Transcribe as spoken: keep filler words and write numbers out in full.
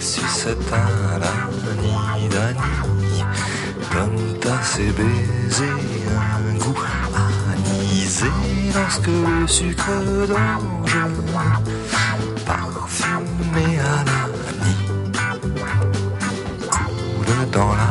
sucette à l'année d'année donnent à ses baisers un goût anisé lorsque le sucre d'orge parfumé à l'année coule dans la